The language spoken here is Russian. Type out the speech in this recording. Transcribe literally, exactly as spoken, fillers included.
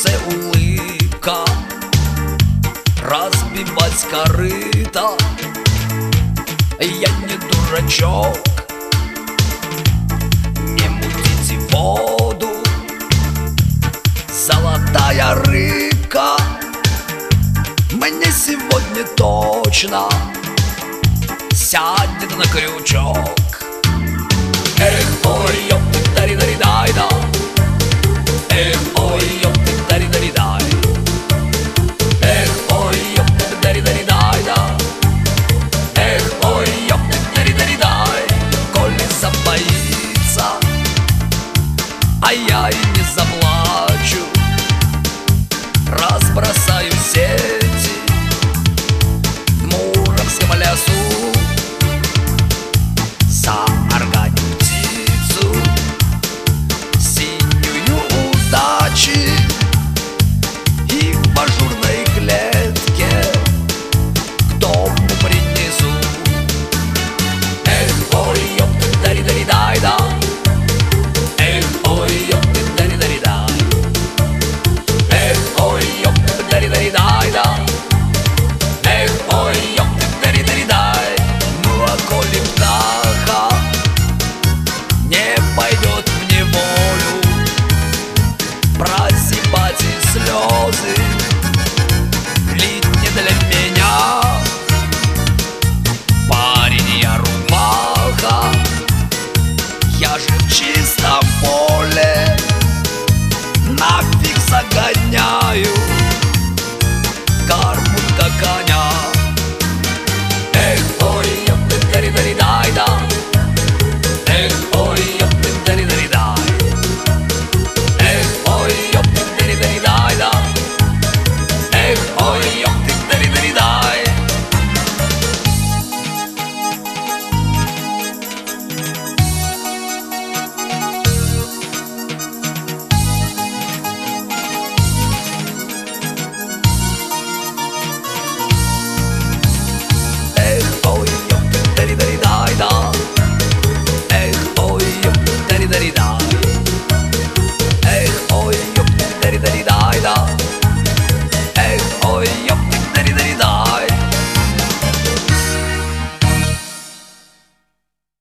лице улыбка, разбивать корыто. Я не дурачок, не мутите воду. Золотая рыбка мне сегодня точно сядет на крючок. Эх, ой, ёп, дари-дари-дай-да. Эх, ой, ёп, дари-дари-дай. Эх, ой, ёп, дари-дари-дай-да. Эх, ой, ёп, дари-дари-дай. Коли забоится, а я и не заплачу, разбросаю все